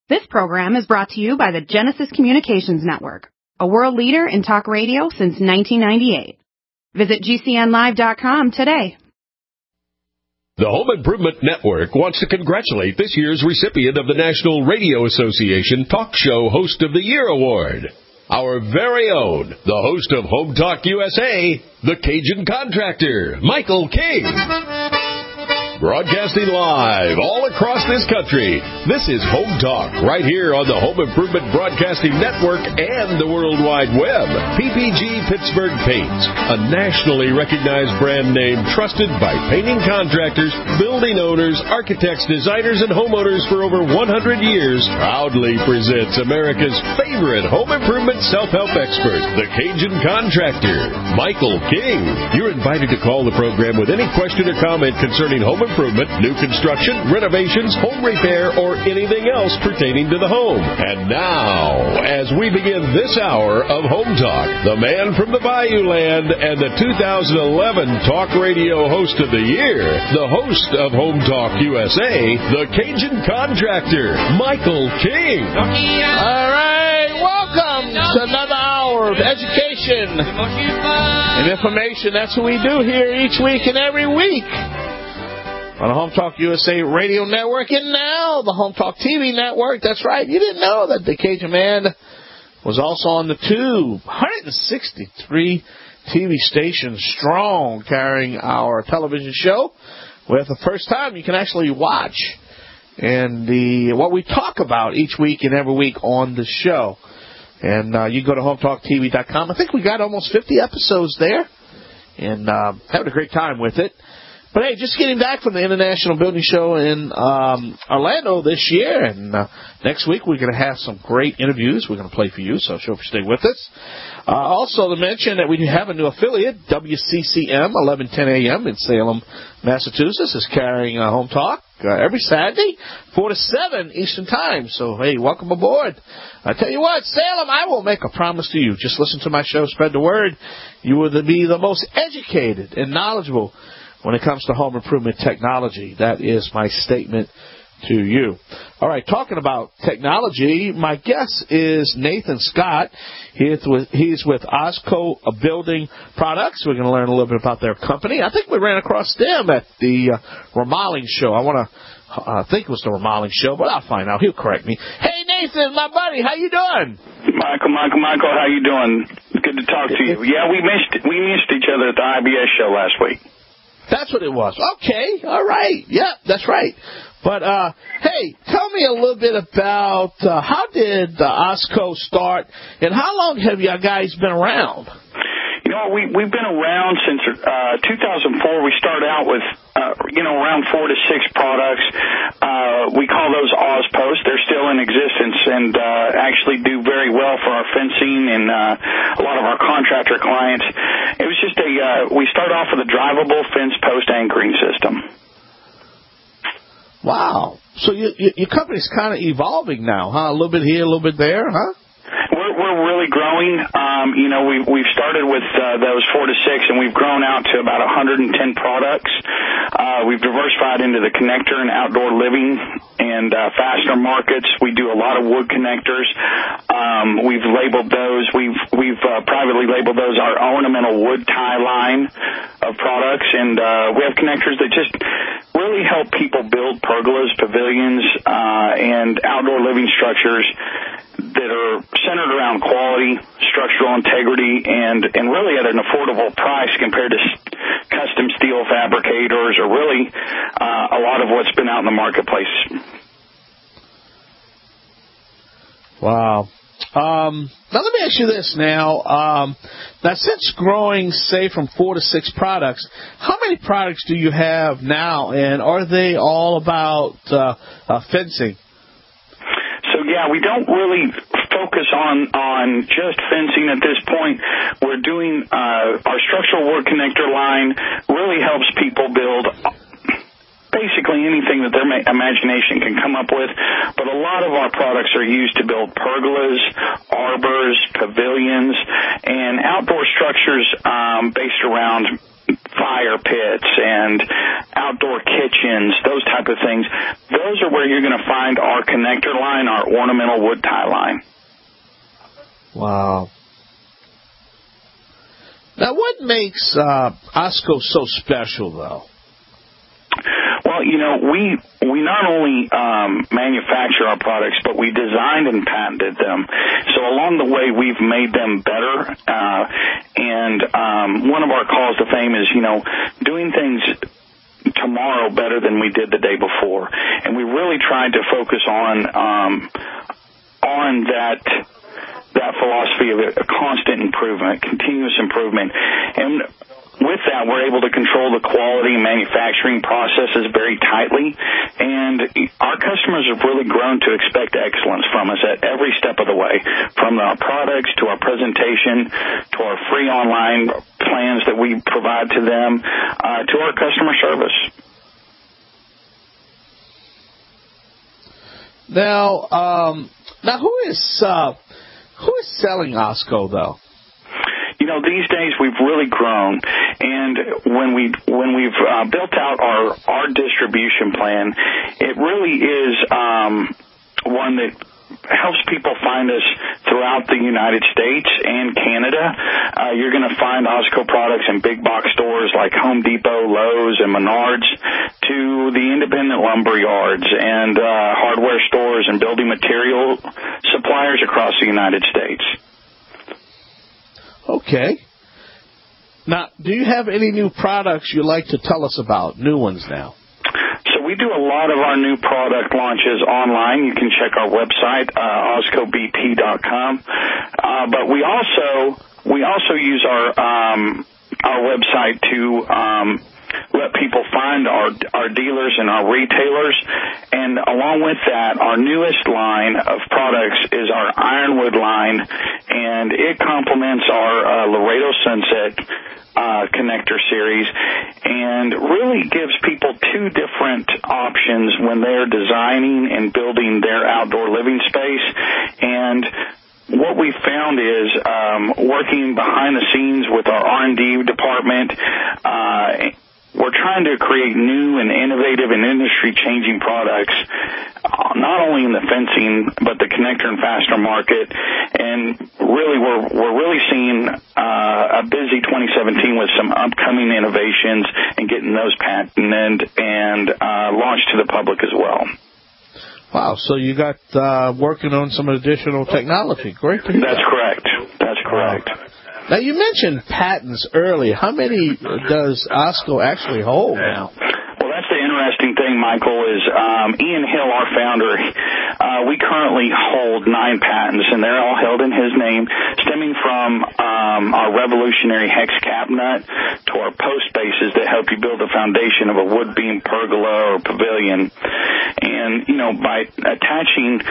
This program is brought to you by the Genesis Communications Network, a world leader in talk radio since 1998. Visit GCNlive.com today. The Home Improvement Network wants to congratulate this year's recipient of the National Radio Association Talk Show Host of the Year Award. Our very own, the host of Home Talk USA, the Cajun Contractor, Michael King. Broadcasting live all across this country, this is Home Talk, right here on the Home Improvement Broadcasting Network and the World Wide Web. PPG Pittsburgh Paints, a nationally recognized brand name trusted by painting contractors, building owners, architects, designers, and homeowners for over 100 years, proudly presents America's favorite home improvement self-help expert, the Cajun Contractor, Michael King. You're invited to call the program with any question or comment concerning home improvement, new construction, renovations, home repair, or anything else pertaining to the home. And now, as we begin this hour of Home Talk, the man from the Bayou Land and the 2011 Talk Radio Host of the Year, the host of Home Talk USA, the Cajun Contractor, Michael King. All right, welcome to another hour of education and information. That's what we do here each week and every week on the Home Talk USA Radio Network, and now the Home Talk TV Network. That's right. You didn't know that the Cajun Man was also on the tube. 163 TV stations strong, carrying our television show, where for the first time you can actually watch and what we talk about each week and every week on the show. And you go to HomeTalkTV.com. I think we got almost 50 episodes there, and having a great time with it. But, hey, just getting back from the International Building Show in Orlando this year, and next week we're going to have some great interviews we're going to play for you, so sure if you stay with us. Also to mention that we have a new affiliate, WCCM, 1110 a.m. in Salem, Massachusetts, is carrying Home Talk every Saturday, 4 to 7 Eastern Time. So, hey, welcome aboard. I tell you what, Salem, I will make a promise to you. Just listen to my show, spread the word. You will be the most educated and knowledgeable when it comes to home improvement technology. That is my statement to you. All right, talking about technology, my guest is Nathan Scott. He's with Osco Building Products. We're going to learn a little bit about their company. I think we ran across them at the remodeling show. I think it was the remodeling show, but I'll find out. He'll correct me. Hey, Nathan, my buddy, how you doing? Michael, how you doing? Good to talk to you. Yeah, we missed each other at the IBS show last week. That's what it was. Okay, all right. Yeah, that's right. But, hey, tell me a little bit about how did Osco start, and how long have you guys been around? You know, we've been around since 2004. We started out with, around 4 to 6 products. We call those OzPost. They're still in existence and actually do very well for our fencing and a lot of our contractor clients. It was just we started off with a drivable fence post anchoring system. Wow. So your company's kind of evolving now, huh? A little bit here, a little bit there, huh? We're really growing. We've started with those 4 to 6, and we've grown out to about 110 products. We've diversified into the connector and outdoor living and fastener markets. We do a lot of wood connectors. We've labeled those. We've privately labeled those our ornamental wood tie line of products, and we have connectors that just really help people build pergolas, pavilions, and outdoor living structures that are centered around quality, structural integrity, and really at an affordable price compared to custom steel fabricators or really a lot of what's been out in the marketplace. Wow. Now, let me ask you this now. Now, since growing, say, from 4 to 6 products, how many products do you have now, and are they all about fencing? So, yeah, we don't really focus on just fencing at this point. We're doing our structural wood connector line really helps people build basically anything that their imagination can come up with, but a lot of our products are used to build pergolas, arbors, pavilions, and outdoor structures based around fire pits and outdoor kitchens, those type of things. Those are where you're going to find our connector line, our ornamental wood tie line. Wow. Now, what makes OSCO so special, though? Well, we not only manufacture our products, but we designed and patented them. So along the way, we've made them better. And one of our calls to fame is, doing things tomorrow better than we did the day before. And we really tried to focus on that philosophy of a constant improvement, continuous improvement. And with that, we're able to control the quality and manufacturing processes very tightly, and our customers have really grown to expect excellence from us at every step of the way, from our products to our presentation to our free online plans that we provide to them to our customer service. Now who is selling OSCO, though? These days we've really grown, and when we've built out our distribution plan, it really is one that helps people find us throughout the United States and Canada. You're going to find OSCO products in big box stores like Home Depot, Lowe's, and Menards, to the independent lumber yards and hardware stores and building material suppliers across the United States. Okay. Now, do you have any new products you'd like to tell us about, new ones now? So we do a lot of our new product launches online. You can check our website, oscobp.com. But we also use our website to let people find our dealers and our retailers. And along with that, our newest line of products is our Ironwood line, and it complements our Laredo Sunset connector series and really gives people two different options when they're designing and building their outdoor living space. And what we found is working behind the scenes with our R&D department, we're trying to create new and innovative and industry-changing products, not only in the fencing but the connector and fastener market. And really, we're really seeing a busy 2017 with some upcoming innovations and getting those patented and launched to the public as well. Wow! So you got working on some additional technology. Great to hear. That's correct. That's correct. Wow. Now, you mentioned patents earlier. How many does OSCO actually hold now? Well, that's the interesting thing, Michael, is Ian Hill, our founder, we currently hold 9 patents, and they're all held in his name, stemming from our revolutionary hex cap nut to our post bases that help you build the foundation of a wood beam pergola or pavilion. And, by attaching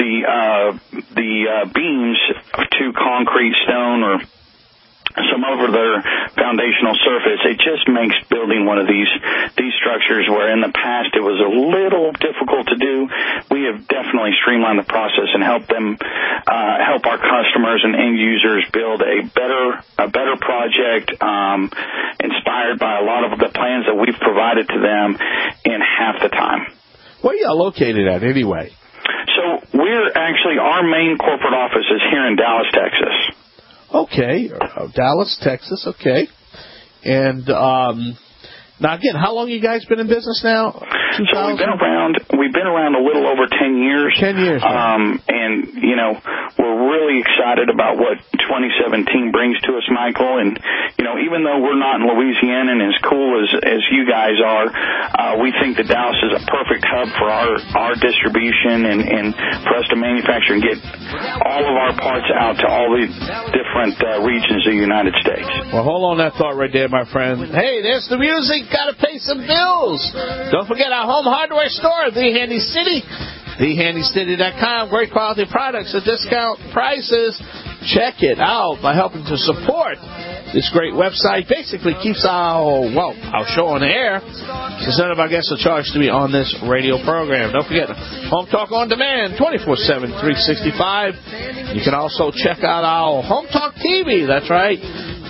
the beams to concrete, stone, or some over their foundational surface, it just makes building one of these structures where in the past it was a little difficult to do. We have definitely streamlined the process and help our customers and end users build a better project inspired by a lot of the plans that we've provided to them in half the time. Where are y'all located at anyway? So our main corporate office is here in Dallas, Texas. Okay, Dallas, Texas, okay. And now, again, how long you guys been in business now? 2000? So we've been around a little over 10 years. 10 years. And, we're really excited about what 2017 brings to us, Michael. And, even though we're not in Louisiana and as cool as you guys are, we think that Dallas is a perfect hub for our distribution and for us to manufacture and get all of our parts out to all the different regions of the United States. Well, hold on that thought right there, my friend. Hey, there's the music. Got to pay some bills. Don't forget our home hardware store, The Handy City. TheHandyCity.com. Great quality products at discount prices. Check it out by helping to support this great website. Basically keeps our show on the air, since none of our guests are charged to be on this radio program. Don't forget, Home Talk on Demand, 24/7, 365. You can also check out our Home Talk TV. That's right.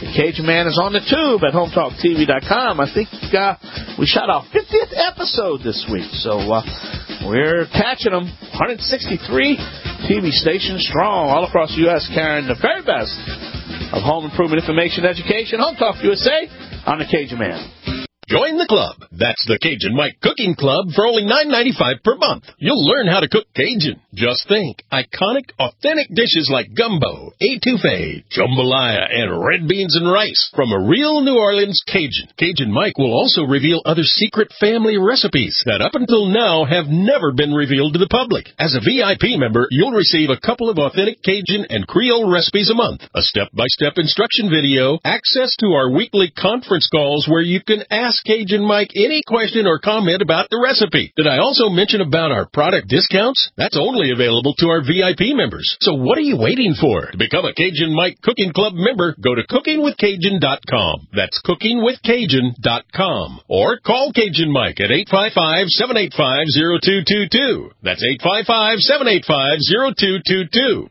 The Cajun Man is on the tube at HometalkTV.com. I think we shot our 50th episode this week, so we're catching them. 163 TV stations strong all across the U.S. carrying the very best of home improvement information, education. Home Talk USA on the Cajun Man. Join the club. That's the Cajun Mike Cooking Club for only $9.95 per month. You'll learn how to cook Cajun. Just think, iconic, authentic dishes like gumbo, etouffee, jambalaya, and red beans and rice from a real New Orleans Cajun. Cajun Mike will also reveal other secret family recipes that up until now have never been revealed to the public. As a VIP member, you'll receive a couple of authentic Cajun and Creole recipes a month, a step-by-step instruction video, access to our weekly conference calls where you can ask Cajun Mike any question or comment about the recipe. Did I also mention about our product discounts? That's only available to our VIP members. So what are you waiting for? To become a Cajun Mike Cooking Club member, go to cookingwithcajun.com. That's cookingwithcajun.com. Or call Cajun Mike at 855-785-0222. That's 855-785-0222.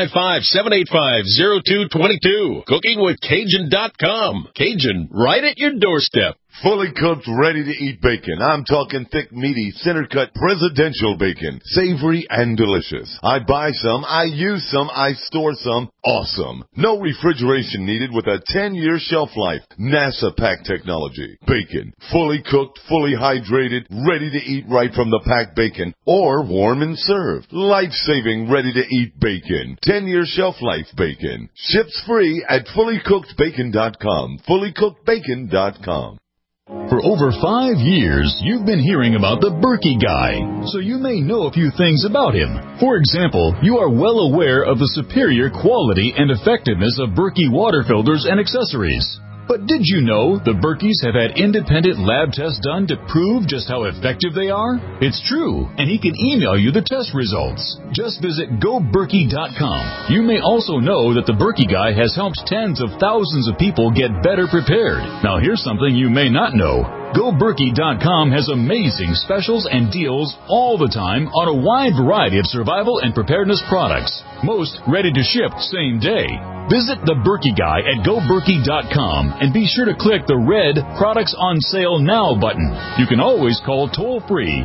855-785-0222. Cookingwithcajun.com. Cajun, right at your doorstep. Fully cooked, ready-to-eat bacon. I'm talking thick, meaty, center-cut, presidential bacon. Savory and delicious. I buy some, I use some, I store some. Awesome. No refrigeration needed with a 10-year shelf life. NASA pack technology. Bacon. Fully cooked, fully hydrated, ready to eat right from the packed bacon. Or warm and served. Life-saving, ready-to-eat bacon. 10-year shelf life bacon. Ships free at fullycookedbacon.com. Fullycookedbacon.com. For over 5 years, you've been hearing about the Berkey Guy, so you may know a few things about him. For example, you are well aware of the superior quality and effectiveness of Berkey water filters and accessories. But did you know the Berkeys have had independent lab tests done to prove just how effective they are? It's true, and he can email you the test results. Just visit GoBerkey.com. You may also know that the Berkey Guy has helped tens of thousands of people get better prepared. Now here's something you may not know. GoBerkey.com has amazing specials and deals all the time on a wide variety of survival and preparedness products. Most ready to ship same day. Visit the Berkey Guy at GoBerkey.com and be sure to click the red Products on Sale Now button. You can always call toll-free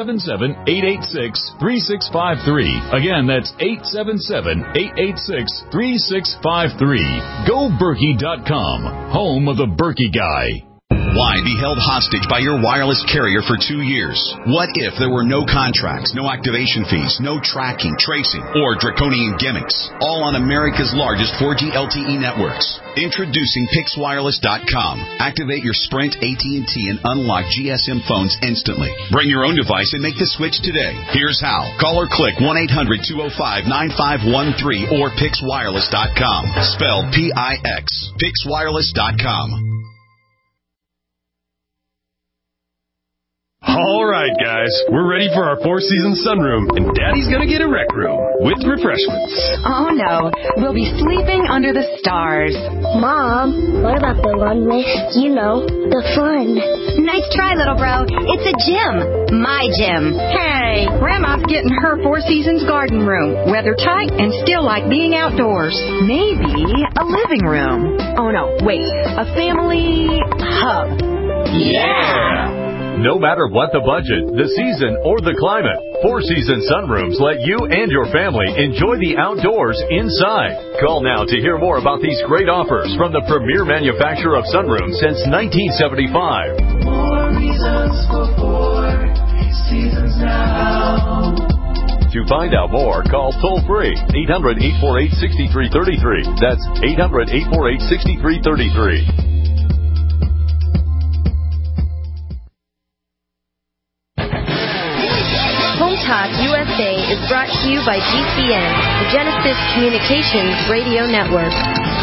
877-886-3653. Again, that's 877-886-3653. GoBerkey.com, home of the Berkey Guy. Why be held hostage by your wireless carrier for 2 years? What if there were no contracts, no activation fees, no tracking, tracing, or draconian gimmicks? All on America's largest 4G LTE networks. Introducing PixWireless.com. Activate your Sprint, AT&T, and unlock GSM phones instantly. Bring your own device and make the switch today. Here's how. Call or click 1-800-205-9513 or PixWireless.com. Spelled P-I-X. PixWireless.com. All right, guys, we're ready for our four-season sunroom, and Daddy's gonna get a rec room with refreshments. Oh, no. We'll be sleeping under the stars. Mom, what about the one with, the fun? Nice try, little bro. It's a gym. My gym. Hey, Grandma's getting her Four Seasons garden room. Weather tight and still like being outdoors. Maybe a living room. Oh, no, wait. A family hub. Yeah! No matter what the budget, the season, or the climate, Four Seasons Sunrooms let you and your family enjoy the outdoors inside. Call now to hear more about these great offers from the premier manufacturer of sunrooms since 1975. More reasons for Four Seasons now. To find out more, call toll-free 800-848-6333. That's 800-848-6333. Talk USA is brought to you by GCN, the Genesis Communications Radio Network.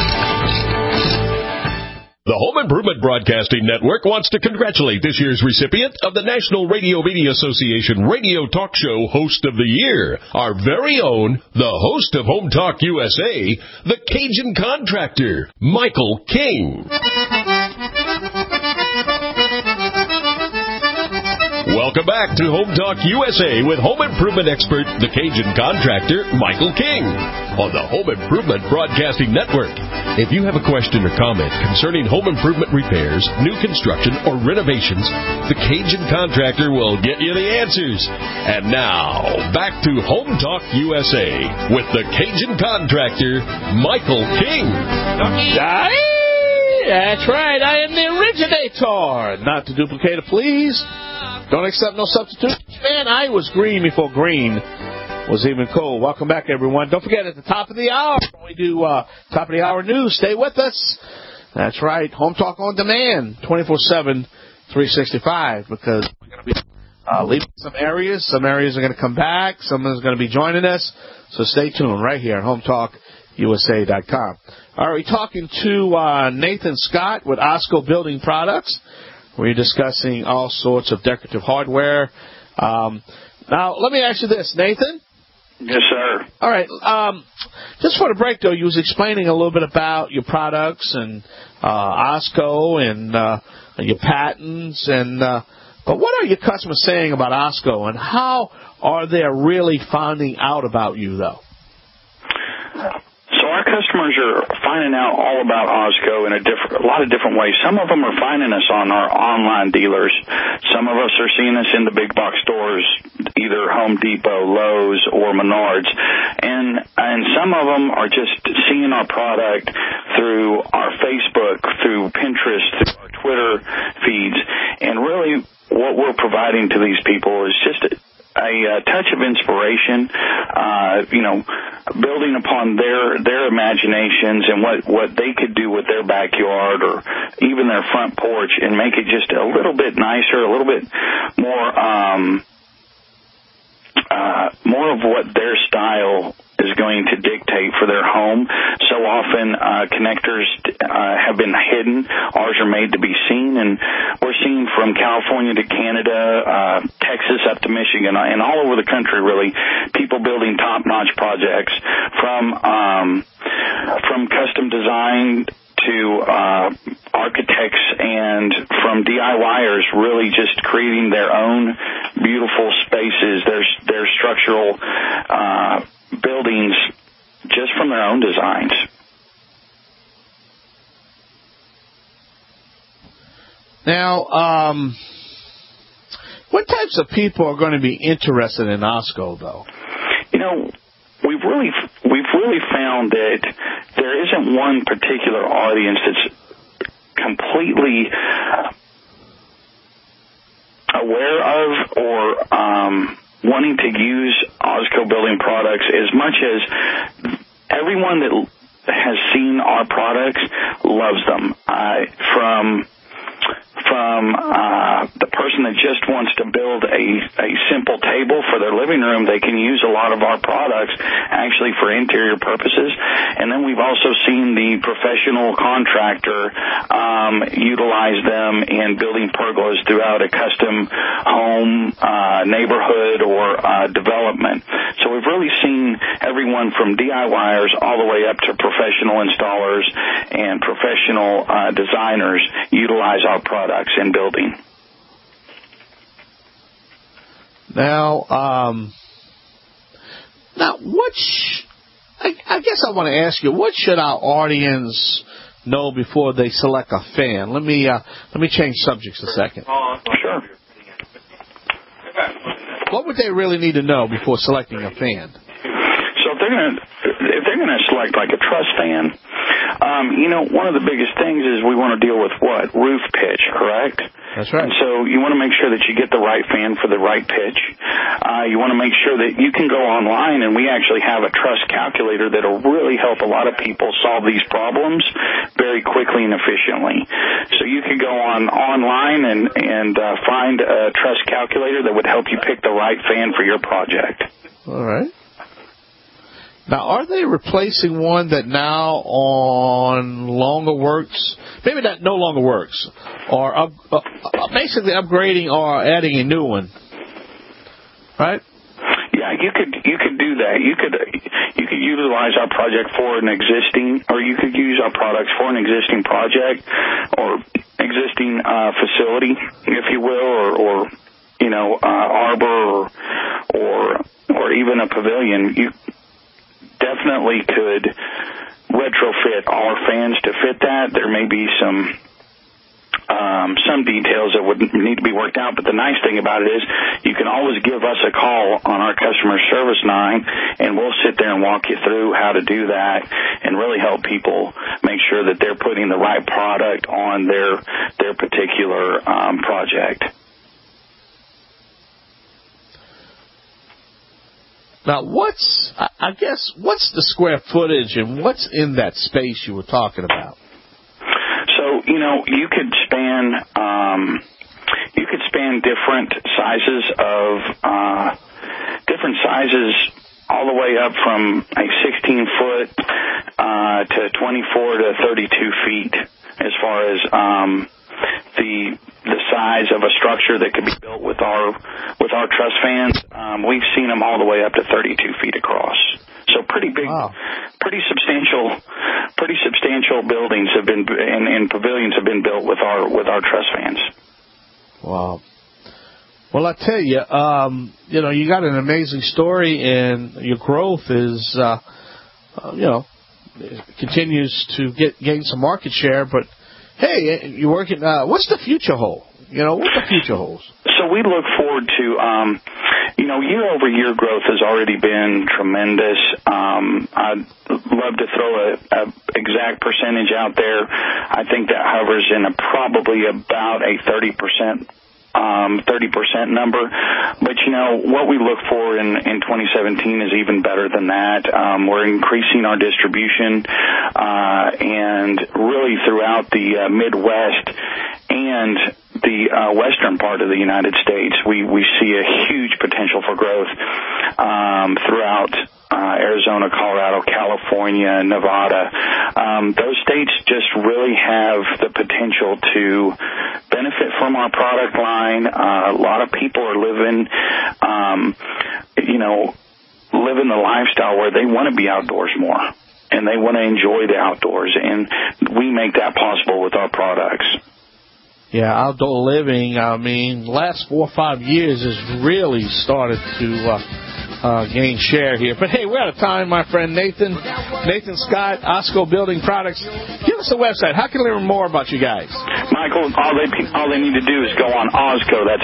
The Home Improvement Broadcasting Network wants to congratulate this year's recipient of the National Radio Media Association Radio Talk Show Host of the Year, our very own, the host of Home Talk USA, the Cajun Contractor, Michael King. Welcome back to Home Talk USA with home improvement expert, the Cajun Contractor, Michael King, on the Home Improvement Broadcasting Network. If you have a question or comment concerning home improvement repairs, new construction, or renovations, the Cajun Contractor will get you the answers. And now, back to Home Talk USA with the Cajun Contractor, Michael King. That's right. I am the originator. Not to duplicate it, please. Don't accept no substitute. Man, I was green before green was even cool. Welcome back, everyone. Don't forget, at the top of the hour, we do top of the hour news. Stay with us. That's right. Home Talk on Demand, 24/7, 365, because we're going to be leaving some areas. Some areas are going to come back. Some is going to be joining us. So stay tuned right here at HomeTalkUSA.com. All right, we're talking to Nathan Scott with Osco Building Products. We're discussing all sorts of decorative hardware. Now, let me ask you this, Nathan. Yes, sir. All right. Just for the break, though, you was explaining a little bit about your products and Osco and your patents. But what are your customers saying about Osco, and how are they really finding out about you, though? So our customers are finding out all about Osco in a lot of different ways. Some of them are finding us on our online dealers. Some of us are seeing us in the big box stores, either Home Depot, Lowe's, or Menards. And some of them are just seeing our product through our Facebook, through Pinterest, through our Twitter feeds. And really what we're providing to these people is just a touch of inspiration, building upon their imaginations and what they could do with their backyard or even their front porch and make it just a little bit nicer, a little bit more of what their style is going to dictate for their home. So often connectors have been hidden. Ours are made to be seen, and we're seeing from California to Canada, Texas up to Michigan, and all over the country, really, people building top-notch projects from custom design to architects and from DIYers really just creating their own beautiful spaces, their structural buildings just from their own designs. Now, what types of people are going to be interested in Osco, though? We've really found that there isn't one particular audience that's completely aware of or wanting to use Osco Building Products as much as everyone that has seen our products loves them. From the person that just wants to build a simple table for their living room, they can use a lot of our products actually for interior purposes. And then we've also seen the professional contractor utilize them in building pergolas throughout a custom home, neighborhood, or development. So we've really seen everyone from DIYers all the way up to professional installers and professional designers utilize our products in building. Now, I guess I want to ask you, what should our audience know before they select a fan? Let me change subjects a second. Sure. What would they really need to know before selecting a fan? So if they're gonna select like a truss fan, one of the biggest things is we want to deal with what? Roof pitch, correct? That's right. And so you want to make sure that you get the right fan for the right pitch. You want to make sure that you can go online, and we actually have a truss calculator that will really help a lot of people solve these problems very quickly and efficiently. So you can go online and find a truss calculator that would help you pick the right fan for your project. All right. Now, are they replacing one that now on longer works, maybe that no longer works, or basically upgrading or adding a new one? Right? Yeah, you could do that. You could utilize our project for an existing, or you could use our products for an existing project or existing facility, if you will, or arbor or even a pavilion. You definitely could retrofit all our fans to fit that. There may be some details that would need to be worked out, but the nice thing about it is you can always give us a call on our customer service line, and we'll sit there and walk you through how to do that and really help people make sure that they're putting the right product on their particular project. Now, what's the square footage and what's in that space you were talking about? So, you could span different sizes all the way up from a 16-foot to 24 to 32 feet as far as the size of a structure that could be built with our truss fans. We've seen them all the way up to 32 feet across. So pretty big, wow. pretty substantial buildings have been and pavilions have been built with our truss fans. Wow. Well, I tell you, you got an amazing story, and your growth is, continues to gain some market share. But hey, you're working. What's the future hold? What the future holds? So we look forward to, year-over-year growth has already been tremendous. I'd love to throw a exact percentage out there. I think that hovers in probably about a 30% number. But, what we look for in 2017 is even better than that. We're increasing our distribution and really throughout the Midwest and the western part of the United States. We see a huge potential for growth throughout Arizona, Colorado, California, Nevada. Those states just really have the potential to benefit from our product line. A lot of people are living the lifestyle where they want to be outdoors more and they want to enjoy the outdoors, and we make that possible with our products. Yeah, outdoor living, last 4 or 5 years has really started to gain share here. But hey, we're out of time, my friend Nathan Scott, Osco Building Products. Give us a website. How can we learn more about you guys? Michael, all they need to do is go on Osco. That's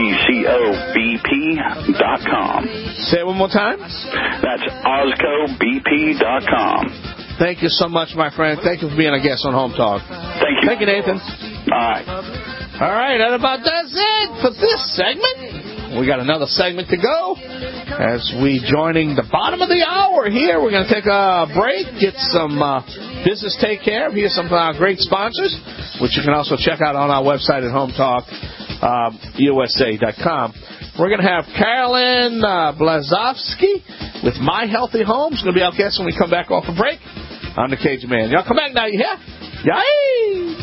OZCOBP.com. Say it one more time. That's OzcoBP.com. Thank you so much, my friend. Thank you for being a guest on Home Talk. Thank you. Thank you, Nathan. All right, that about does it for this segment. We got another segment to go as we joining the bottom of the hour here. We're going to take a break, get some business take care of. Here's some of our great sponsors, which you can also check out on our website at HomeTalkUSA.com. We're going to have Carolyn Blazowski with My Healthy Homes. Going to be our guest when we come back off a break. I'm the Cajun Man. Y'all come back now, you hear? Yay!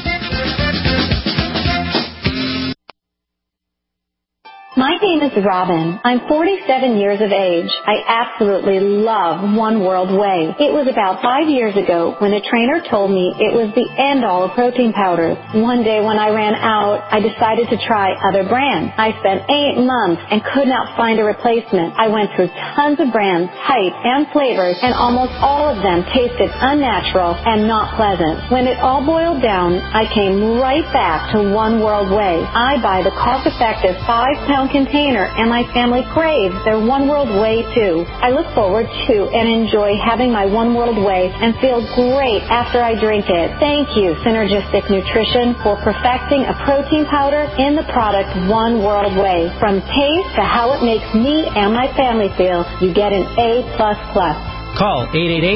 My name is Robin. I'm 47 years of age. I absolutely love One World Whey. It was about 5 years ago when a trainer told me it was the end-all of protein powders. One day when I ran out, I decided to try other brands. I spent 8 months and could not find a replacement. I went through tons of brands, types, and flavors, and almost all of them tasted unnatural and not pleasant. When it all boiled down, I came right back to One World Whey. I buy the cost-effective 5-pound container, and my family craves their One World Whey too. I look forward to and enjoy having my One World Whey and feel great after I drink it. Thank you, Synergistic Nutrition, for perfecting a protein powder in the product One World Whey. From taste to how it makes me and my family feel, you get an A++. Call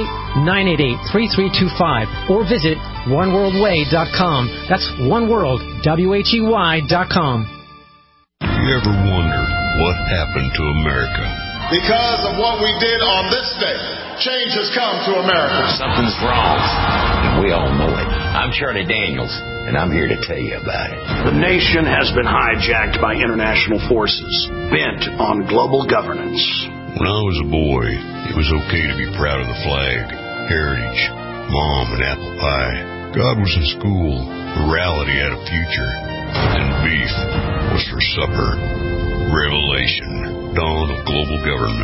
888-988-3325 or visit oneworldwhey.com. That's oneworld.com. You ever wondered what happened to America? Because of what we did on this day, change has come to America. Something's wrong, and we all know it. I'm Charlie Daniels, and I'm here to tell you about it. The nation has been hijacked by international forces, bent on global governance. When I was a boy, it was okay to be proud of the flag, heritage, mom, and apple pie. God was in school, morality had a future, and beef was for supper. Revelation, dawn of global government.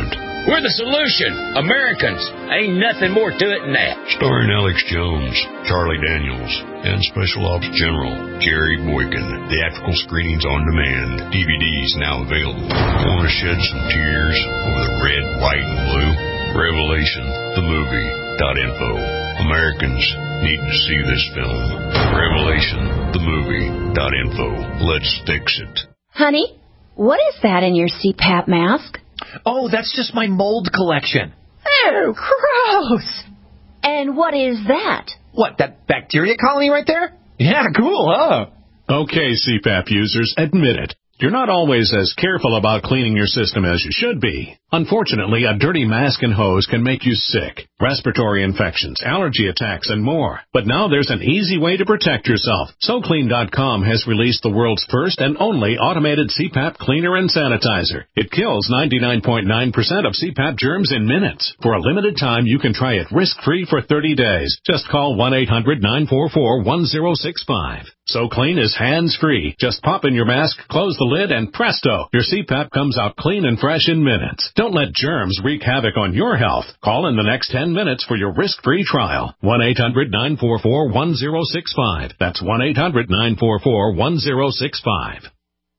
We're the solution. Americans. Ain't nothing more to it than that. Starring Alex Jones, Charlie Daniels, and Special Ops General Jerry Boykin. Theatrical screenings on demand. DVDs now available. Want to shed some tears over the red, white, and blue? RevelationTheMovie.info. Americans need to see this film. RevelationTheMovie.info. Let's fix it. Honey, what is that in your CPAP mask? Oh, that's just my mold collection. Oh, gross. And what is that? What, that bacteria colony right there? Yeah, cool, huh? Okay, CPAP users, admit it. You're not always as careful about cleaning your system as you should be. Unfortunately, a dirty mask and hose can make you sick. Respiratory infections, allergy attacks, and more. But now there's an easy way to protect yourself. SoClean.com has released the world's first and only automated CPAP cleaner and sanitizer. It kills 99.9% of CPAP germs in minutes. For a limited time, you can try it risk-free for 30 days. Just call 1-800-944-1065. SoClean is hands-free. Just pop in your mask, close the lid, and presto, your CPAP comes out clean and fresh in minutes. Don't let germs wreak havoc on your health. Call in the next 10 minutes for your risk-free trial. 1-800-944-1065. That's 1-800-944-1065.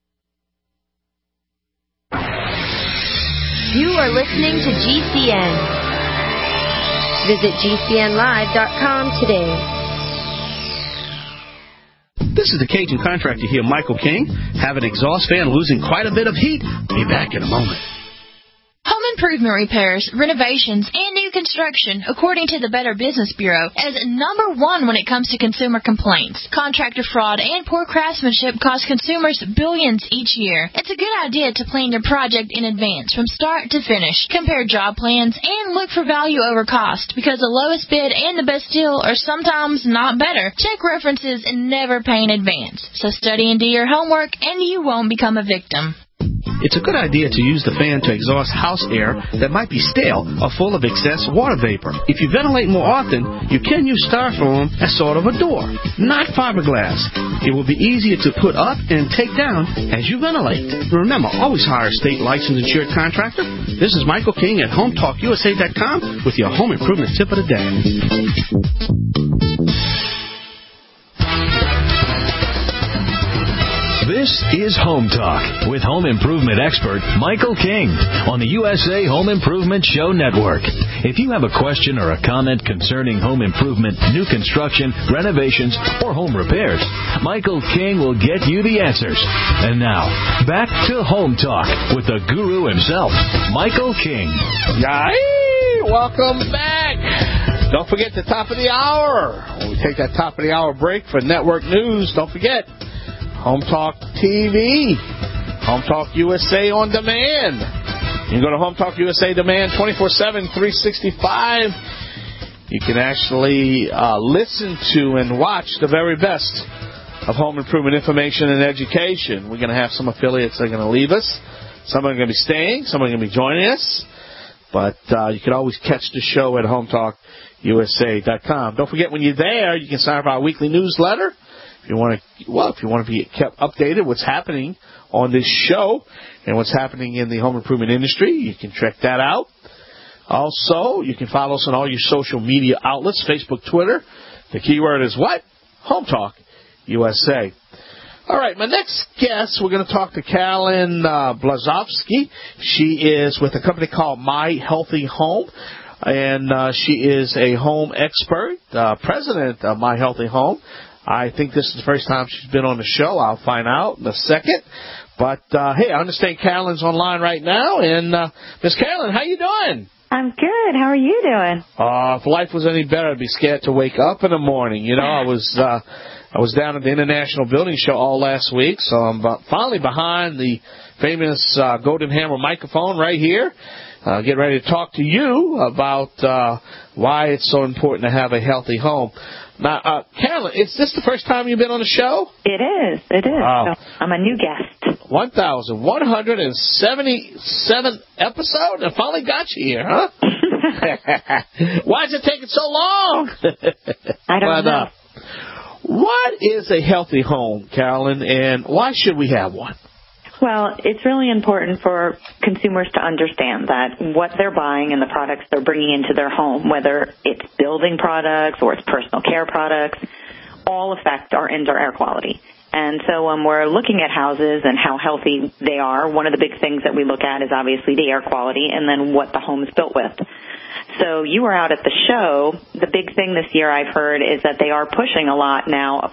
You are listening to GCN. Visit GCNlive.com today. This is the Cajun Contractor here, Michael King. Have an exhaust fan losing quite a bit of heat? Be back in a moment. Home improvement repairs, renovations, and new construction, according to the Better Business Bureau, is number one when it comes to consumer complaints. Contractor fraud and poor craftsmanship cost consumers billions each year. It's a good idea to plan your project in advance from start to finish. Compare job plans and look for value over cost, because the lowest bid and the best deal are sometimes not better. Check references and never pay in advance. So study and do your homework, and you won't become a victim. It's a good idea to use the fan to exhaust house air that might be stale or full of excess water vapor. If you ventilate more often, you can use styrofoam as sort of a door, not fiberglass. It will be easier to put up and take down as you ventilate. Remember, always hire a state licensed insured contractor. This is Michael King at HomeTalkUSA.com with your home improvement tip of the day. This is Home Talk with home improvement expert Michael King on the USA Home Improvement Show Network. If you have a question or a comment concerning home improvement, new construction, renovations, or home repairs, Michael King will get you the answers. And now, back to Home Talk with the guru himself, Michael King. Yay! Welcome back. Don't forget the top of the hour. When we take that top of the hour break for network news, don't forget Home Talk TV, Home Talk USA on demand. You can go to Home Talk USA Demand 24/7, 365. You can actually listen to and watch the very best of home improvement information and education. We're going to have some affiliates that are going to leave us. Some are going to be staying. Some are going to be joining us. But you can always catch the show at HomeTalkUSA.com. Don't forget, when you're there, you can sign up for our weekly newsletter. If you want to be kept updated what's happening on this show and what's happening in the home improvement industry, you can check that out. Also, you can follow us on all your social media outlets, Facebook, Twitter. The keyword is what? Home Talk USA. All right, my next guest, we're going to talk to Carolyn Blazowski. She is with a company called My Healthy Home, and she is a home expert, president of My Healthy Home. I think this is the first time she's been on the show. I'll find out in a second. But, hey, I understand Carolyn's online right now. And, Miss Carolyn, how you doing? I'm good. How are you doing? If life was any better, I'd be scared to wake up in the morning. You know, I was down at the International Building Show all last week, so I'm finally behind the famous Golden Hammer microphone right here. Get ready to talk to you about why it's so important to have a healthy home. Now, Carolyn, is this the first time you've been on the show? It is. Wow. So I'm a new guest. 1,177 episode? I finally got you here, huh? Why is it taking so long? I don't know. What is a healthy home, Carolyn, and why should we have one? Well, it's really important for consumers to understand that what they're buying and the products they're bringing into their home, whether it's building products or it's personal care products, all affect our indoor air quality. And so when we're looking at houses and how healthy they are, one of the big things that we look at is obviously the air quality and then what the home is built with. So you were out at the show. The big thing this year I've heard is that they are pushing a lot now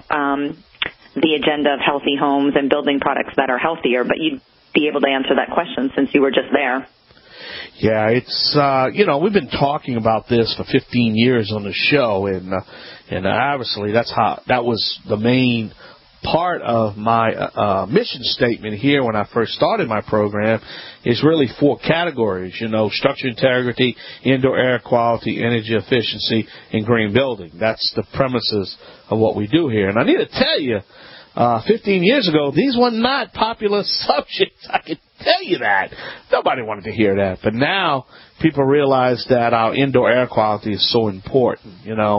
the agenda of healthy homes and building products that are healthier, but you'd be able to answer that question since you were just there. Yeah, it's, we've been talking about this for 15 years on the show, and obviously that was the main part of my mission statement here when I first started my program is really 4 categories, structure integrity, indoor air quality, energy efficiency, and green building. That's the premises of what we do here. And I need to tell you, 15 years ago, these were not popular subjects. I can tell you that. Nobody wanted to hear that. But now people realize that our indoor air quality is so important,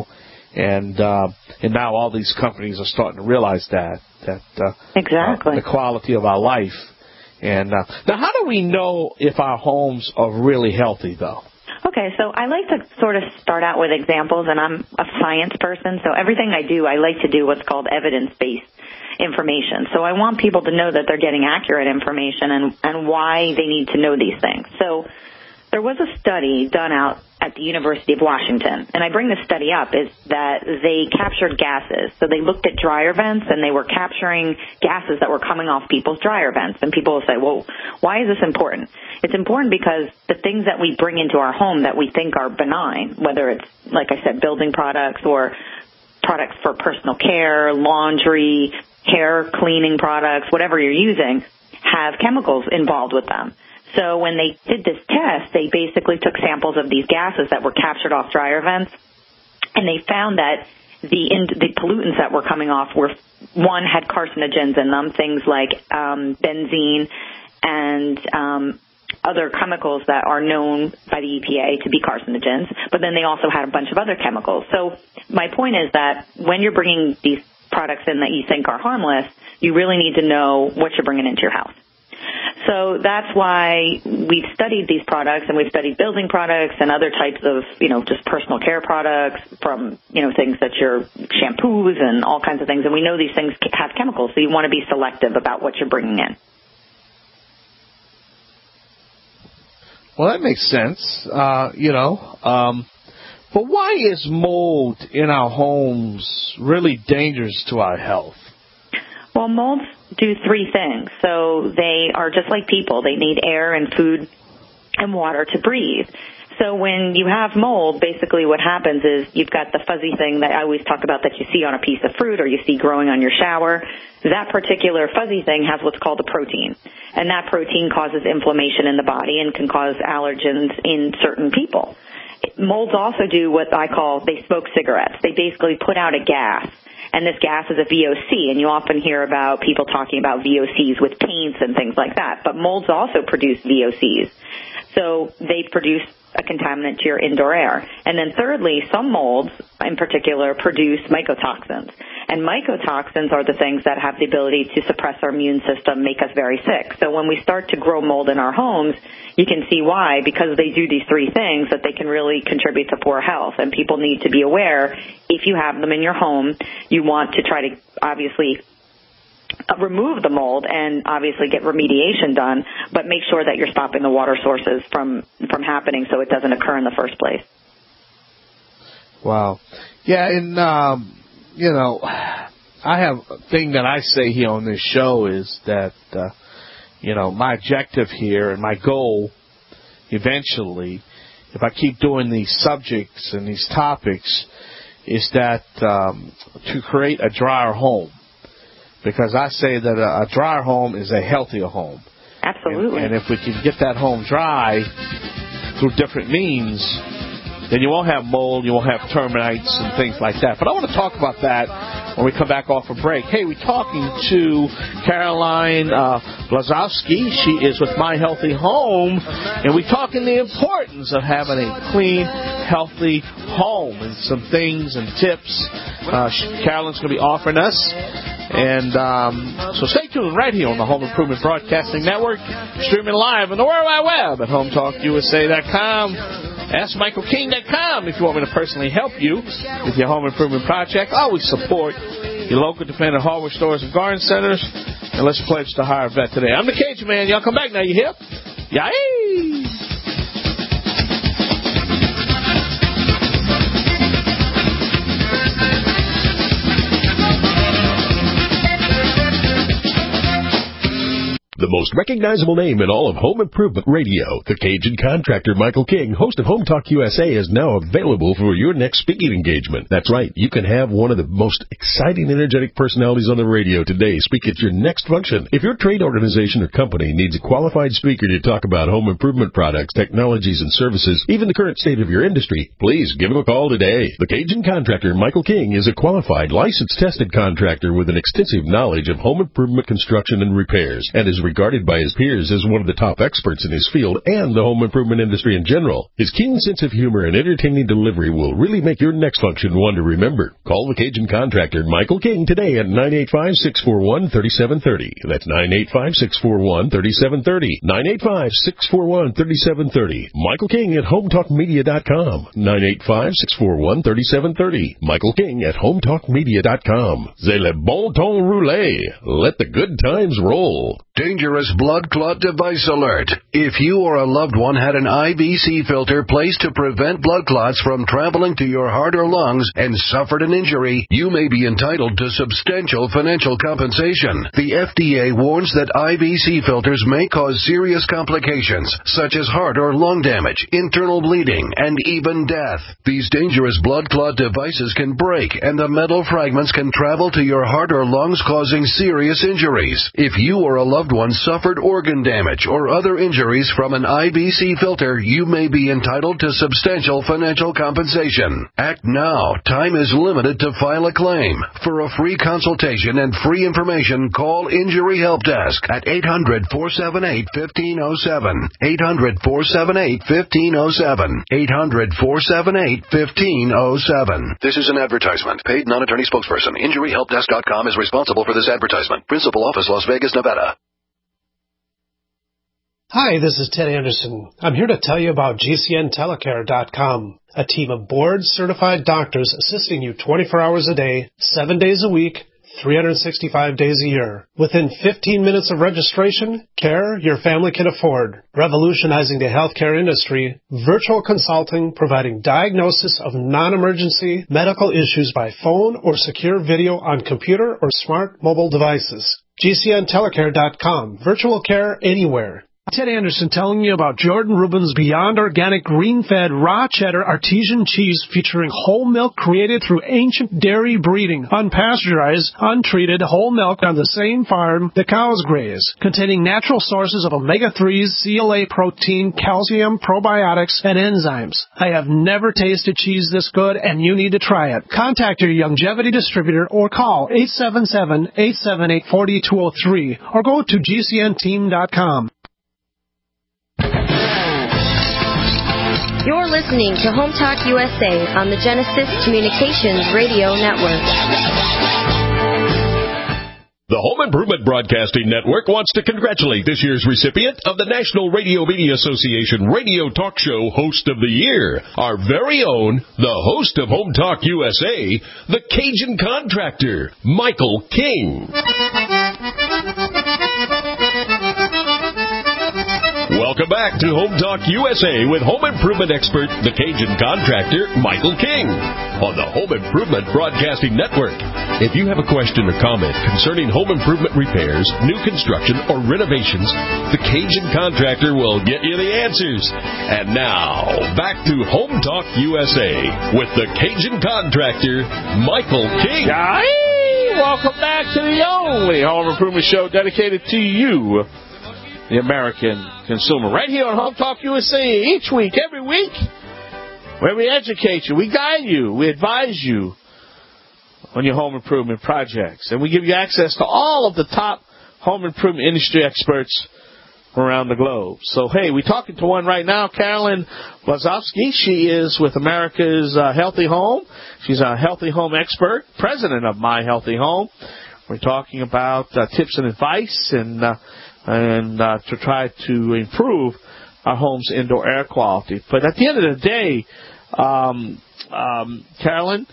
and now all these companies are starting to realize that exactly the quality of our life. And now, how do we know if our homes are really healthy, though? Okay, so I like to sort of start out with examples, and I'm a science person, so everything I do, I like to do what's called evidence-based information. So I want people to know that they're getting accurate information and why they need to know these things. So there was a study done out at the University of Washington, and I bring this study up is that they captured gases. So they looked at dryer vents, and they were capturing gases that were coming off people's dryer vents. And people will say, well, why is this important? It's important because the things that we bring into our home that we think are benign, whether it's, like I said, building products or products for personal care, laundry, hair cleaning products, whatever you're using, have chemicals involved with them. So when they did this test, they basically took samples of these gases that were captured off dryer vents, and they found that the pollutants that were coming off one, had carcinogens in them, things like benzene and other chemicals that are known by the EPA to be carcinogens, but then they also had a bunch of other chemicals. So my point is that when you're bringing these products in that you think are harmless, you really need to know what you're bringing into your house. So that's why we've studied these products, and we've studied building products and other types of, just personal care products from, things that your shampoos and all kinds of things. And we know these things have chemicals, so you want to be selective about what you're bringing in. Well, that makes sense, but why is mold in our homes really dangerous to our health? Well, molds do 3 things. So they are just like people. They need air and food and water to breathe. So when you have mold, basically what happens is you've got the fuzzy thing that I always talk about that you see on a piece of fruit or you see growing on your shower. That particular fuzzy thing has what's called a protein. And that protein causes inflammation in the body and can cause allergens in certain people. Molds also do what I call, they smoke cigarettes. They basically put out a gas. And this gas is a VOC, and you often hear about people talking about VOCs with paints and things like that. But molds also produce VOCs. So they produce a contaminant to your indoor air. And then thirdly, some molds in particular produce mycotoxins. And mycotoxins are the things that have the ability to suppress our immune system, make us very sick. So when we start to grow mold in our homes, you can see why, because they do these 3 things, that they can really contribute to poor health. And people need to be aware, if you have them in your home, you want to try to obviously remove the mold and obviously get remediation done, but make sure that you're stopping the water sources from happening so it doesn't occur in the first place. Wow. Yeah, and, I have a thing that I say here on this show is that, my objective here and my goal eventually, if I keep doing these subjects and these topics, is that to create a drier home. Because I say that a drier home is a healthier home. Absolutely. And if we can get that home dry through different means, then you won't have mold, you won't have termites and things like that. But I want to talk about that when we come back off a break. Hey, we're talking to Caroline Blazowski. She is with My Healthy Home, and we're talking the importance of having a clean, healthy home and some things and tips Caroline's going to be offering us. And so stay Stay tuned right here on the Home Improvement Broadcasting Network, streaming live on the World Wide Web at HomeTalkUSA.com. AskMichaelKing.com if you want me to personally help you with your home improvement project. Always support your local independent hardware stores and garden centers. And let's pledge to hire a vet today. I'm the Cajun Man. Y'all come back now. You hip? Yay! The most recognizable name in all of home improvement radio, the Cajun Contractor Michael King, host of Home Talk USA, is now available for your next speaking engagement. That's right, you can have one of the most exciting, energetic personalities on the radio today speak at your next function. If your trade organization or company needs a qualified speaker to talk about home improvement products, technologies, and services, even the current state of your industry, please give him a call today. The Cajun Contractor Michael King is a qualified, licensed, tested contractor with an extensive knowledge of home improvement construction and repairs, and is regarded by his peers as one of the top experts in his field and the home improvement industry in general. His keen sense of humor and entertaining delivery will really make your next function one to remember. Call the Cajun Contractor Michael King today at 985-641-3730. That's 985-641-3730. 985-641-3730. Michael King at HomeTalkMedia.com. 985-641-3730. Michael King at HomeTalkMedia.com. C'est le bon ton roulé. Let the good times roll. Dangerous blood clot device alert. If you or a loved one had an IVC filter placed to prevent blood clots from traveling to your heart or lungs and suffered an injury, you may be entitled to substantial financial compensation. The FDA warns that IVC filters may cause serious complications, such as heart or lung damage, internal bleeding, and even death. These dangerous blood clot devices can break, and the metal fragments can travel to your heart or lungs, causing serious injuries. If you or a loved one suffered organ damage or other injuries from an IVC filter, you may be entitled to substantial financial compensation. Act now. Time is limited to file a claim. For a free consultation and free information, call Injury Help Desk at 800-478-1507. 800-478-1507. 800-478-1507. This is an advertisement. Paid non-attorney spokesperson. InjuryHelpDesk.com is responsible for this advertisement. Principal office, Las Vegas, Nevada. Hi, this is Ted Anderson. I'm here to tell you about GCNTelecare.com, a team of board-certified doctors assisting you 24 hours a day, 7 days a week, 365 days a year. Within 15 minutes of registration, care your family can afford. Revolutionizing the healthcare industry, virtual consulting providing diagnosis of non-emergency medical issues by phone or secure video on computer or smart mobile devices. GCNTelecare.com, virtual care anywhere. Ted Anderson telling you about Jordan Rubin's Beyond Organic Green-Fed Raw Cheddar Artesian Cheese featuring whole milk created through ancient dairy breeding, unpasteurized, untreated whole milk on the same farm the cows graze, containing natural sources of omega-3s, CLA protein, calcium, probiotics, and enzymes. I have never tasted cheese this good, and you need to try it. Contact your Longevity distributor or call 877-878-4203 or go to GCNteam.com. You're listening to Home Talk USA on the Genesis Communications Radio Network. The Home Improvement Broadcasting Network wants to congratulate this year's recipient of the National Radio Media Association Radio Talk Show Host of the Year, our very own, the host of Home Talk USA, the Cajun Contractor, Michael King. Welcome back to Home Talk USA with home improvement expert, the Cajun Contractor, Michael King, on the Home Improvement Broadcasting Network. If you have a question or comment concerning home improvement repairs, new construction, or renovations, the Cajun Contractor will get you the answers. And now, back to Home Talk USA with the Cajun Contractor, Michael King. Welcome back to the only home improvement show dedicated to you, the American consumer, right here on Home Talk USA, each week, every week, where we educate you, we guide you, we advise you on your home improvement projects, and we give you access to all of the top home improvement industry experts around the globe. So, hey, we're talking to one right now, Carolyn Blazowski. She is with America's Healthy Home. She's a healthy home expert, president of My Healthy Home. We're talking about tips and advice and to try to improve our home's indoor air quality. But at the end of the day, Caroline,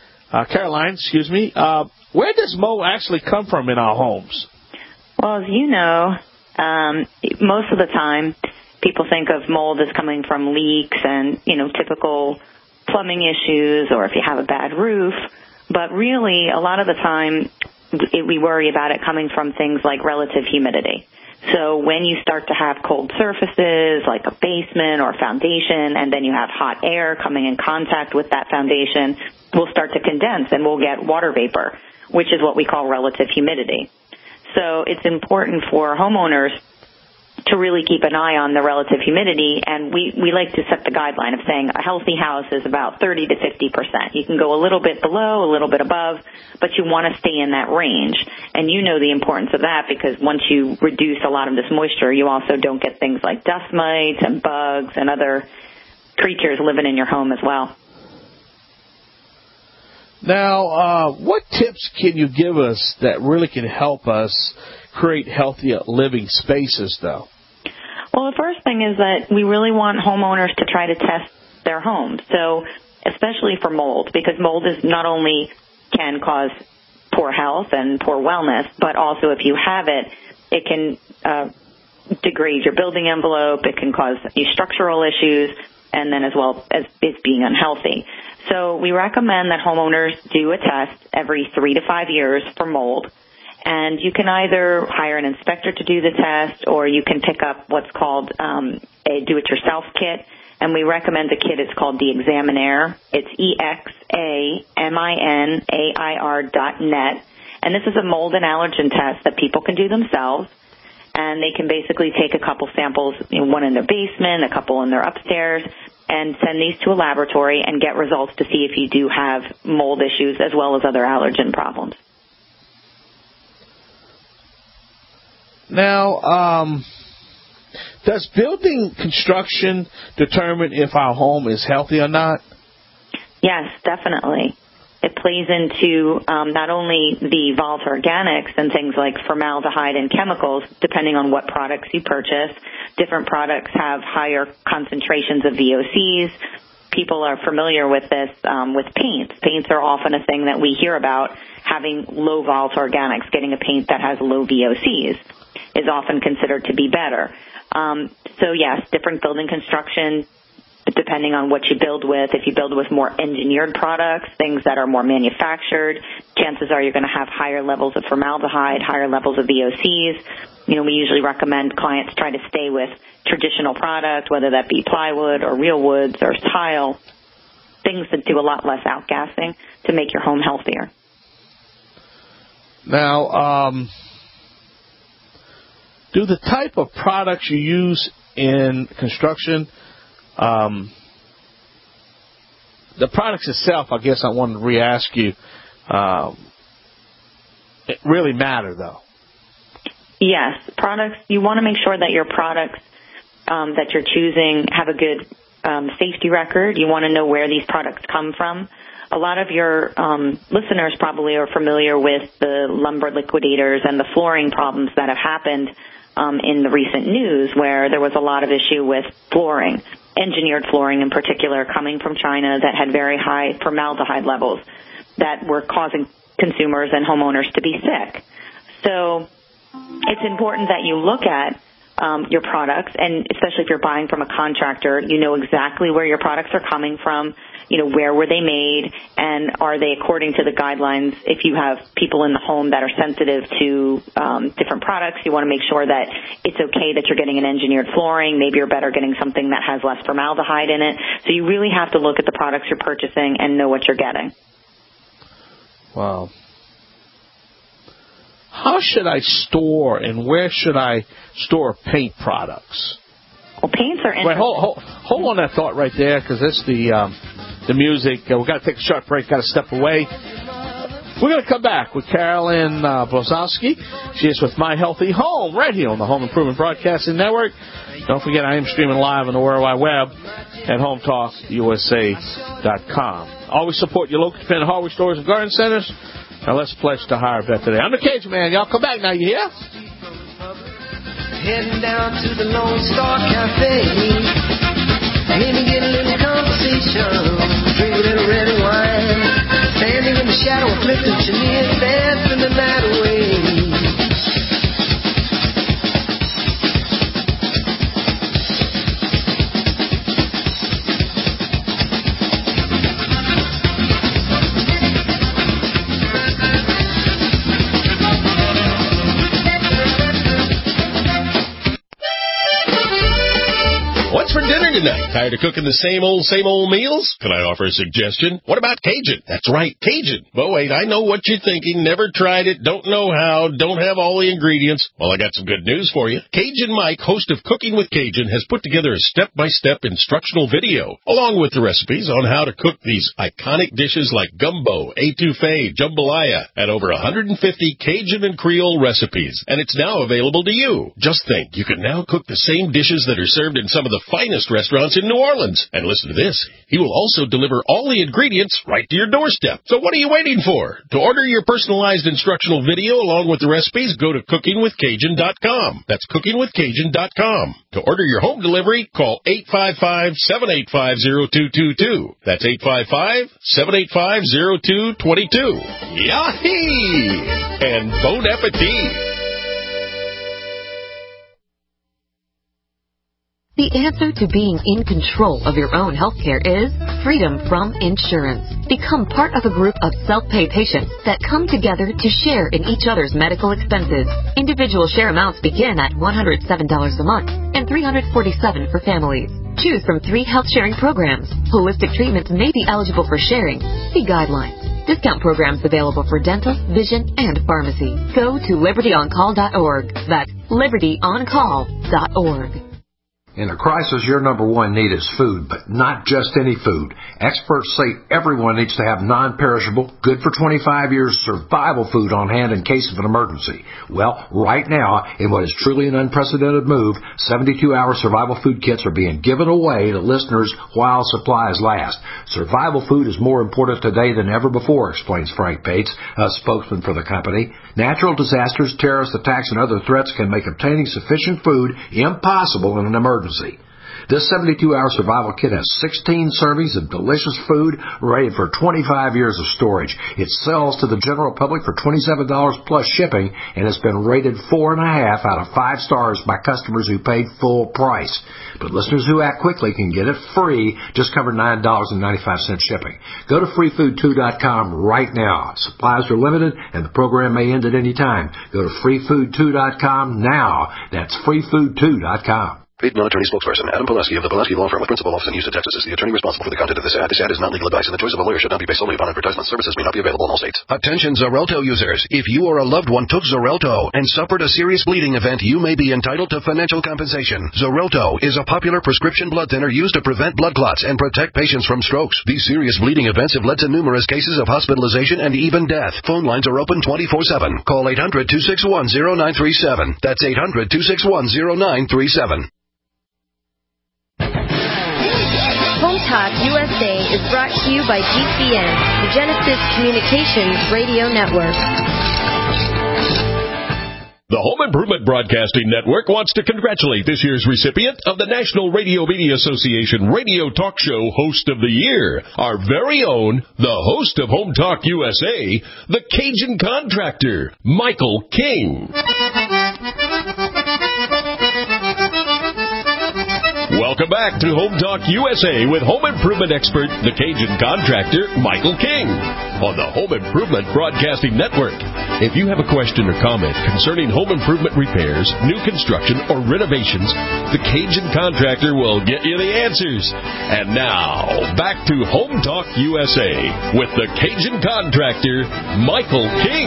where does mold actually come from in our homes? Well, as you know, most of the time people think of mold as coming from leaks and, typical plumbing issues or if you have a bad roof. But really, a lot of the time, we worry about it coming from things like relative humidity. So when you start to have cold surfaces like a basement or foundation, and then you have hot air coming in contact with that foundation, we'll start to condense and we'll get water vapor, which is what we call relative humidity. So it's important for homeowners to really keep an eye on the relative humidity, and we like to set the guideline of saying a healthy house is about 30 to 50%. You can go a little bit below, a little bit above, but you want to stay in that range. And you know the importance of that because once you reduce a lot of this moisture, you also don't get things like dust mites and bugs and other creatures living in your home as well. Now, what tips can you give us that really can help us create healthier living spaces, though? Well, the first thing is that we really want homeowners to try to test their homes. So, especially for mold, because mold is not only can cause poor health and poor wellness, but also if you have it, it can degrade your building envelope. It can cause you structural issues, and then as well as it's being unhealthy. So we recommend that homeowners do a test every 3 to 5 years for mold. And you can either hire an inspector to do the test, or you can pick up what's called a do-it-yourself kit. And we recommend the kit. It's called the Examinaire. It's EXAMINAIR.net. And this is a mold and allergen test that people can do themselves. And they can basically take a couple samples, one in their basement, a couple in their upstairs, and send these to a laboratory and get results to see if you do have mold issues as well as other allergen problems. Now, does building construction determine if our home is healthy or not? Yes, definitely. It plays into not only the volatile organics and things like formaldehyde and chemicals, depending on what products you purchase. Different products have higher concentrations of VOCs. People are familiar with this with paints. Paints are often a thing that we hear about. Having low volatile organics, getting a paint that has low VOCs is often considered to be better. So yes, different building construction, depending on what you build with. If you build with more engineered products, things that are more manufactured, chances are you're going to have higher levels of formaldehyde, higher levels of VOCs. We usually recommend clients try to stay with traditional product, whether that be plywood or real woods or tile, things that do a lot less outgassing to make your home healthier. Now, do the type of products you use in construction, the products itself, I guess I wanted to re-ask you, it really matter, though? Yes. Products, you want to make sure that your products that you're choosing have a good safety record. You want to know where these products come from. A lot of your listeners probably are familiar with the lumber liquidators and the flooring problems that have happened in the recent news, where there was a lot of issue with flooring, engineered flooring in particular, coming from China that had very high formaldehyde levels that were causing consumers and homeowners to be sick. So it's important that you look at your products, and especially if you're buying from a contractor, you know exactly where your products are coming from, where were they made, and are they according to the guidelines. If you have people in the home that are sensitive to different products, you want to make sure that it's okay that you're getting an engineered flooring. Maybe you're better getting something that has less formaldehyde in it. So you really have to look at the products you're purchasing and know what you're getting. Wow. How should I store and where should I store paint products? Well, paints are interesting. Wait, hold on that thought right there, because it's the music. We've got to take a short break, got to step away. We're going to come back with Carolyn Blazowski. She is with My Healthy Home right here on the Home Improvement Broadcasting Network. Don't forget, I am streaming live on the World Wide Web at HomeTalkUSA.com. Always support your local independent hardware stores and garden centers. Now let's pledge to hire a vet today. I'm the Cajun Man. Y'all come back now, you hear? Heading down to the Lone Star Cafe. Maybe get a little conversation. Drink a little red wine. Standing in the shadow of Clifton Chenier, dancing the night away. What's for dinner tonight? Tired of cooking the same old meals? Can I offer a suggestion? What about Cajun? That's right, Cajun. But wait, I know what you're thinking. Never tried it, don't know how, don't have all the ingredients. Well, I got some good news for you. Cajun Mike, host of Cooking with Cajun, has put together a step-by-step instructional video, along with the recipes on how to cook these iconic dishes like gumbo, etouffee, jambalaya, and over 150 Cajun and Creole recipes. And it's now available to you. Just think, you can now cook the same dishes that are served in some of the finest restaurants in New Orleans. And listen to this. He will also deliver all the ingredients right to your doorstep. So what are you waiting for? To order your personalized instructional video along with the recipes, go to cookingwithcajun.com. That's cookingwithcajun.com. To order your home delivery, call 855-785-0222. That's 855-785-0222. Yahee! And bon appetit! The answer to being in control of your own healthcare is freedom from insurance. Become part of a group of self-pay patients that come together to share in each other's medical expenses. Individual share amounts begin at $107 a month and $347 for families. Choose from 3 health-sharing programs. Holistic treatments may be eligible for sharing. See guidelines. Discount programs available for dental, vision, and pharmacy. Go to libertyoncall.org. That's libertyoncall.org. In a crisis, your number one need is food, but not just any food. Experts say everyone needs to have non-perishable, good for 25 years survival food on hand in case of an emergency. Well, right now, in what is truly an unprecedented move, 72-hour survival food kits are being given away to listeners while supplies last. Survival food is more important today than ever before, explains Frank Bates, a spokesman for the company. Natural disasters, terrorist attacks, and other threats can make obtaining sufficient food impossible in an emergency. This 72-hour survival kit has 16 servings of delicious food ready for 25 years of storage. It sells to the general public for $27 plus shipping and has been rated 4.5 out of 5 stars by customers who paid full price. But listeners who act quickly can get it free, just cover $9.95 shipping. Go to freefood2.com right now. Supplies are limited and the program may end at any time. Go to freefood2.com now. That's freefood2.com. Paid non-attorney spokesperson Adam Pulaski of the Pulaski Law Firm with principal office in Houston, Texas is the attorney responsible for the content of this ad. This ad is not legal advice and the choice of a lawyer should not be based solely upon advertisement. Services may not be available in all states. Attention Xarelto users. If you or a loved one took Xarelto and suffered a serious bleeding event, you may be entitled to financial compensation. Xarelto is a popular prescription blood thinner used to prevent blood clots and protect patients from strokes. These serious bleeding events have led to numerous cases of hospitalization and even death. Phone lines are open 24/7. Call 800-261-0937. That's 800-261-0937. Home Talk USA is brought to you by GCN, the Genesis Communications Radio Network. The Home Improvement Broadcasting Network wants to congratulate this year's recipient of the National Radio Media Association Radio Talk Show Host of the Year, our very own, the host of Home Talk USA, the Cajun Contractor, Michael King. Welcome back to Home Talk USA with home improvement expert, the Cajun Contractor, Michael King, on the Home Improvement Broadcasting Network. If you have a question or comment concerning home improvement repairs, new construction, or renovations, the Cajun Contractor will get you the answers. And now, back to Home Talk USA with the Cajun Contractor, Michael King.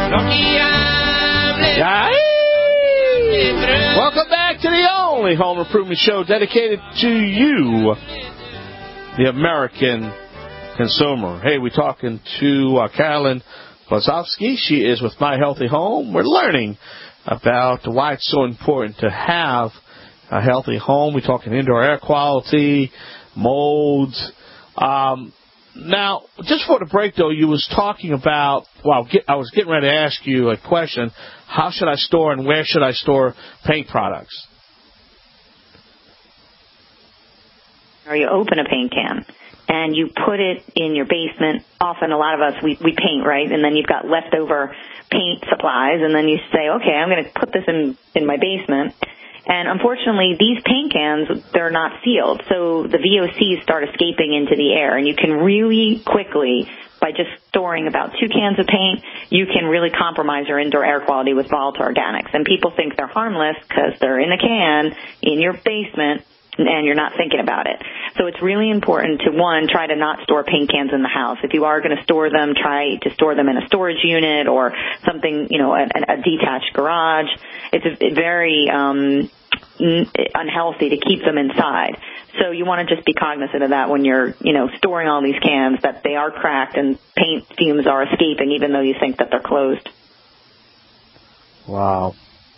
Welcome back to the only home improvement show dedicated to you, the American consumer. Hey, we're talking to Carolyn Blazowski. She is with My Healthy Home. We're learning about why it's so important to have a healthy home. We're talking indoor air quality, molds. Now, just for the break, though, you was talking about, I was getting ready to ask you a question. How should I store and where should I store paint products? Or you open a paint can and you put it in your basement. Often a lot of us, we paint, right? And then you've got leftover paint supplies, and then you say, okay, I'm going to put this in my basement. And unfortunately, these paint cans, they're not sealed, so the VOCs start escaping into the air, and you can really quickly, by just storing about 2 cans of paint, you can really compromise your indoor air quality with volatile organics. And people think they're harmless because they're in a can in your basement, and you're not thinking about it. So it's really important to, one, try to not store paint cans in the house. If you are going to store them, try to store them in a storage unit or something, a detached garage. It's very unhealthy to keep them inside. So you want to just be cognizant of that when you're, storing all these cans, that they are cracked and paint fumes are escaping even though you think that they're closed. Wow.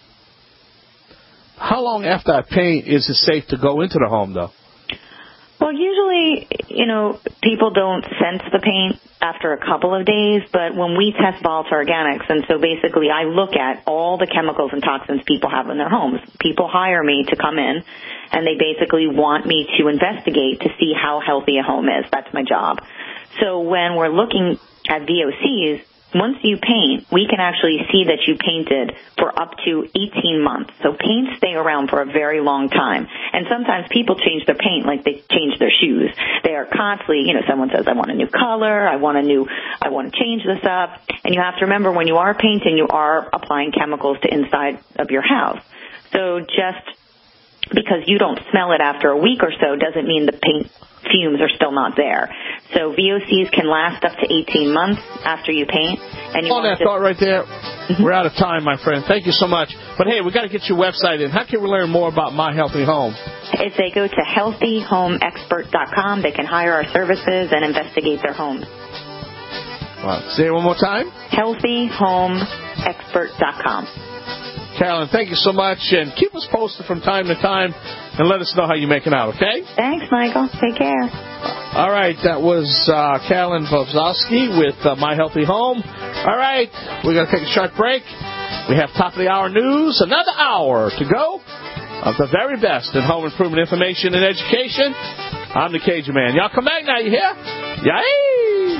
How long after I paint is it safe to go into the home, though? Well, usually, people don't sense the paint after a couple of days, but when we test volatile organics, and so basically I look at all the chemicals and toxins people have in their homes. People hire me to come in, and they basically want me to investigate to see how healthy a home is. That's my job. So when we're looking at VOCs, once you paint, we can actually see that you painted for up to 18 months. So paints stay around for a very long time. And sometimes people change their paint like they change their shoes. They are constantly, someone says, I want a new color, I want to change this up. And you have to remember, when you are painting, you are applying chemicals to inside of your house. So just because you don't smell it after a week or so doesn't mean the paint fumes are still not there. So VOCs can last up to 18 months after you paint. And on that thought right there, we're out of time, my friend. Thank you so much. But hey, we got to get your website in. How can we learn more about My Healthy Home? If they go to healthyhomeexpert.com, they can hire our services and investigate their homes. Say it one more time. healthyhomeexpert.com. Carolyn, thank you so much, and keep us posted from time to time, and let us know how you're making out, okay? Thanks, Michael. Take care. All right, that was Carolyn Vovzowski with My Healthy Home. All right, we're going to take a short break. We have top of the hour news, another hour to go of the very best in home improvement information and education. I'm the Cajun Man. Y'all come back now, you hear? Yay!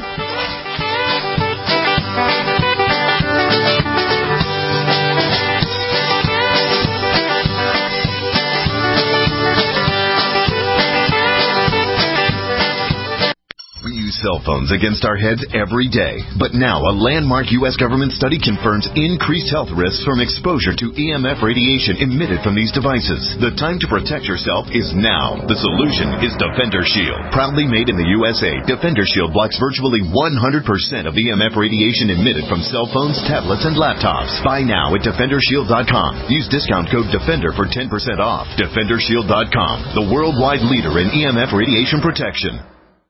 We use cell phones against our heads every day. But now a landmark U.S. government study confirms increased health risks from exposure to EMF radiation emitted from these devices. The time to protect yourself is now. The solution is Defender Shield. Proudly made in the USA, Defender Shield blocks virtually 100% of EMF radiation emitted from cell phones, tablets, and laptops. Buy now at DefenderShield.com. Use discount code DEFENDER for 10% off. DefenderShield.com, the worldwide leader in EMF radiation protection.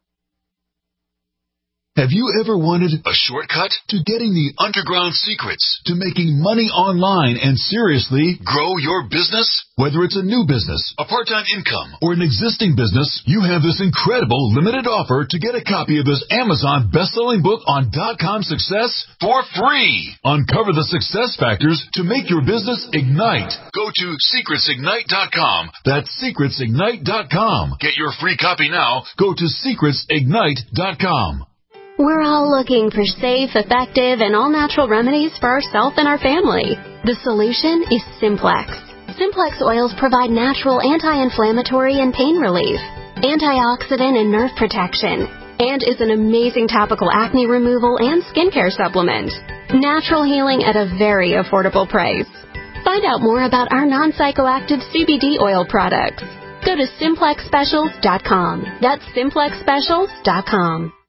Have you ever wanted a shortcut to getting the underground secrets to making money online and seriously grow your business? Whether it's a new business, a part-time income, or an existing business, you have this incredible limited offer to get a copy of this Amazon best-selling book on .com success for free. Uncover the success factors to make your business ignite. Go to secretsignite.com. That's secretsignite.com. Get your free copy now. Go to secretsignite.com. We're all looking for safe, effective, and all-natural remedies for ourselves and our family. The solution is Simplex. Simplex oils provide natural anti-inflammatory and pain relief, antioxidant and nerve protection, and is an amazing topical acne removal and skincare supplement. Natural healing at a very affordable price. Find out more about our non-psychoactive CBD oil products. Go to SimplexSpecials.com. That's SimplexSpecials.com.